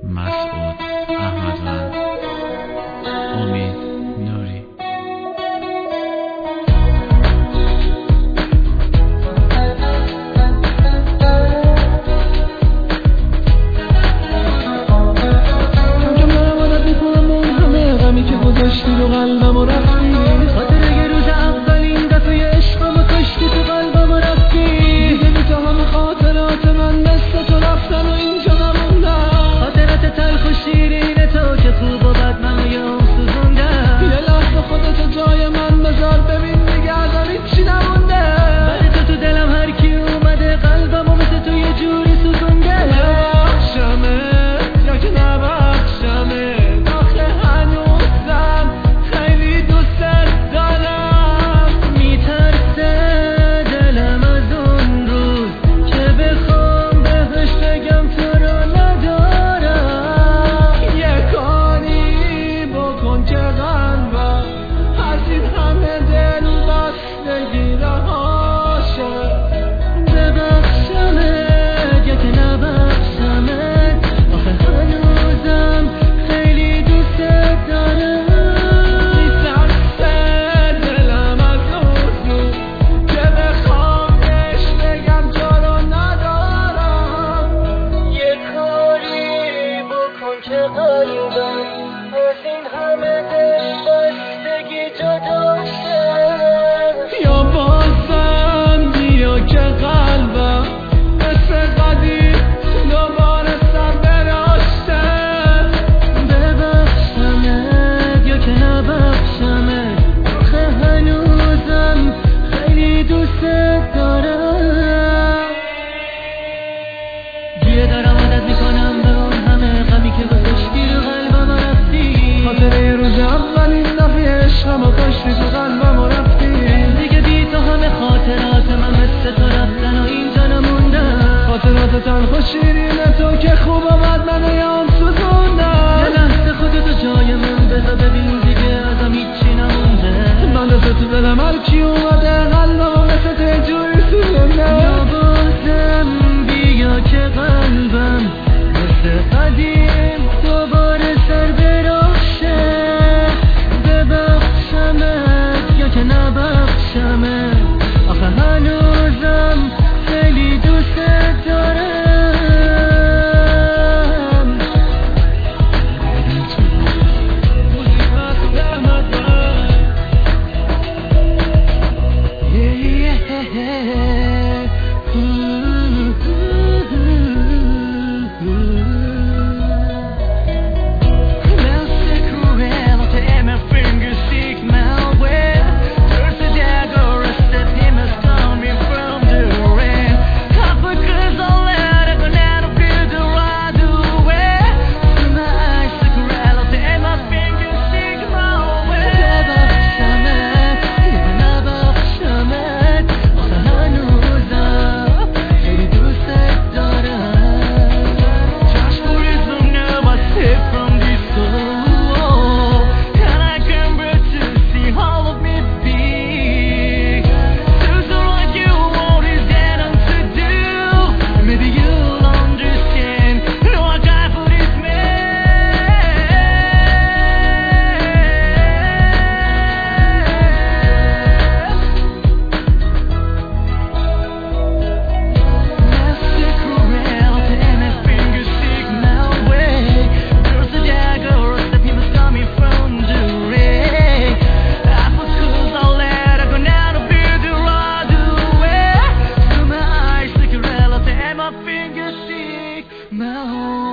مسعود احمدوند، امید نوری. گذاشتی تو قلبم و رفتی، خاطر یه روز اولین دفعه عشقم و کشتی تو قلبم و رفتی. دیگه بی تو همه خاطرات من مثل تو رفتن و اینجا نموندم. خاطرات تلخ و شیرین تو که خوب و بد منو یه سوزوندم. یه لحظه خودتو جای من بذار ببین دیگه ازم هیچی نمونده. بعد تو دلم هر کی اومده قلبم و مثل تو یه جوری سوزونده. نبخشمه یا که نبخشمه، یا بازم بیا که قلبم مثل قدیم دوباره سر براشته. ببخشمت یا که نبخشمت، آخه هنوزم خیلی دوست دارم. دیگه دارم عادت میکنم به اون همه غمی که گذاشتی رو قلبم رفتی. خاطر یه روز اولین دفعه عشقم و کشتی تو قلبم و رفتی. دیگه بی تو همه خاطرات من مثل تو رفتن و اینجا نموندم. خاطرات تلخ و شیرین تو که خوب و بد منو یام سوزوندم. یه لحظه خودتو جای من بذار ببین دیگه ازم هیچی نمونده. من مثل تو دلم هر کی اومده قلبم و مثل تو یه جوری سوزونده. یا بازم بیا که قلبم مثل قدیم دوباره سر براشه. ببخشمت یا که نبخشمت، آخه هنوزم خیلی دوست دارم. Now